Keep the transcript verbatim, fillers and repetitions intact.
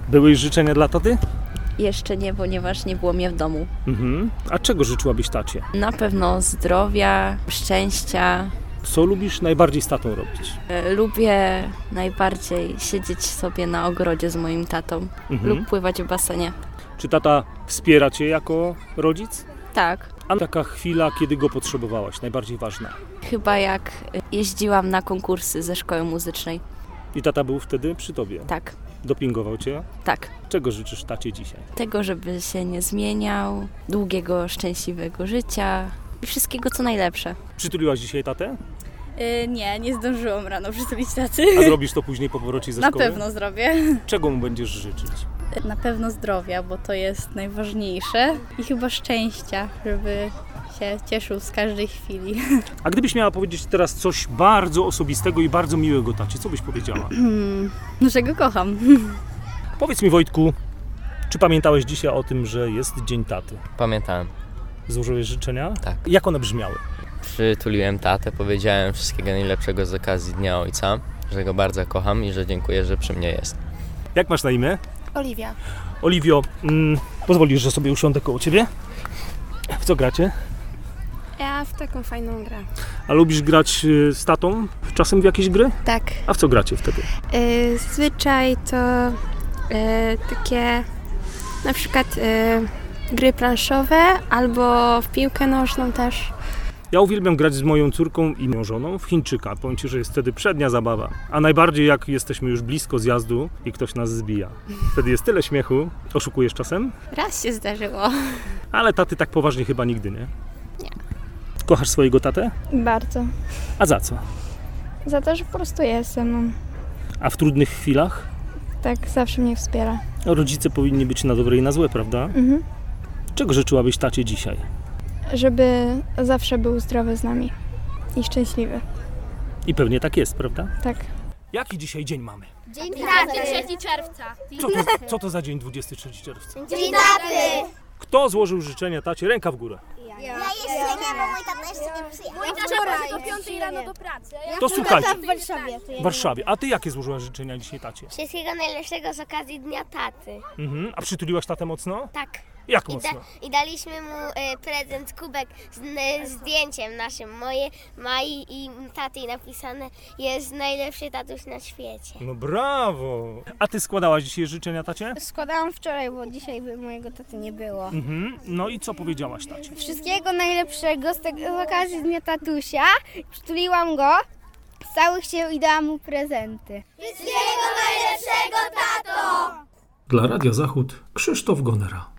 Były już życzenia dla taty? Jeszcze nie, ponieważ nie było mnie w domu. Mhm. A czego życzyłabyś tacie? Na pewno zdrowia, szczęścia. Co lubisz najbardziej z tatą robić? E, Lubię najbardziej siedzieć sobie na ogrodzie z moim tatą Mhm. lub pływać w basenie. Czy tata wspiera cię jako rodzic? Tak, A taka chwila, kiedy go potrzebowałaś, najbardziej ważna. chyba jak jeździłam na konkursy ze szkoły muzycznej. I tata był wtedy przy tobie? Tak, Dopingował cię? tak. Czego życzysz tacie dzisiaj? Tego, żeby się nie zmieniał, długiego, szczęśliwego życia i wszystkiego co najlepsze. Przytuliłaś dzisiaj tatę? Yy, nie, nie zdążyłam rano przytulić taty. A zrobisz to później po powrocie ze Na szkoły? pewno zrobię. Czego mu będziesz życzyć? Na pewno zdrowia, bo to jest najważniejsze i chyba szczęścia, żeby się cieszył z każdej chwili. A gdybyś miała powiedzieć teraz coś bardzo osobistego i bardzo miłego tacie, co byś powiedziała? Że go kocham. Powiedz mi, Wojtku, czy pamiętałeś dzisiaj o tym, że jest Dzień Taty? Pamiętałem. Złożyłeś życzenia? Tak. Jak one brzmiały? Przytuliłem tatę, powiedziałem wszystkiego najlepszego z okazji Dnia Ojca, że go bardzo kocham i że dziękuję, że przy mnie jest. Jak masz na imię? Oliwia. Oliwio, mm, pozwolisz, że sobie usiądę koło ciebie? W co gracie? Ja w taką fajną grę. A lubisz grać y, z tatą czasem w jakieś gry? Tak. A w co gracie wtedy? Y, zwyczaj to y, takie na przykład y, gry planszowe albo w piłkę nożną też. Ja uwielbiam grać z moją córką i moją żoną w Chińczyka. Powiem ci, że jest wtedy przednia zabawa. A najbardziej jak jesteśmy już blisko zjazdu i ktoś nas zbija. Wtedy jest tyle śmiechu. Oszukujesz czasem? Raz się zdarzyło. Ale taty tak poważnie chyba nigdy, nie? Nie. Kochasz swojego tatę? Bardzo. A za co? Za to, że po prostu jest ze mną. A w trudnych chwilach? Tak, zawsze mnie wspiera. Rodzice powinni być na dobre i na złe, prawda? Mhm. Czego życzyłabyś tacie dzisiaj? Żeby zawsze był zdrowy z nami i szczęśliwy. I pewnie tak jest, prawda? Tak. Jaki dzisiaj dzień mamy? Dzień taty. trzeciego czerwca. Co to, co to za dzień dwudziestego trzeciego czerwca? Dzień taty. Kto złożył życzenia tacie? Ręka w górę. Ja jeszcze nie, bo mój tata jeszcze nie przyjechał. Mój tata poszedł o piątej rano do pracy. To słuchajcie, w Warszawie. w Warszawie. A ty jakie złożyłaś życzenia dzisiaj tacie? Wszystkiego najlepszego z okazji Dnia Taty. Mhm. A przytuliłaś tatę mocno? Tak. Jak I, mocno? da, I daliśmy mu e, prezent, kubek z n, zdjęciem naszym. Moje, Mai i taty napisane jest najlepszy tatuś na świecie. No brawo! A ty składałaś dzisiaj życzenia tacie? Składałam wczoraj, bo dzisiaj by mojego taty nie było. Mhm. No i co powiedziałaś tacie? Wszystkiego najlepszego z, tego, z okazji Dnia Tatusia. Przytuliłam go z całych sił i dałam mu prezenty. Wszystkiego najlepszego, tato! Dla Radia Zachód Krzysztof Gonera.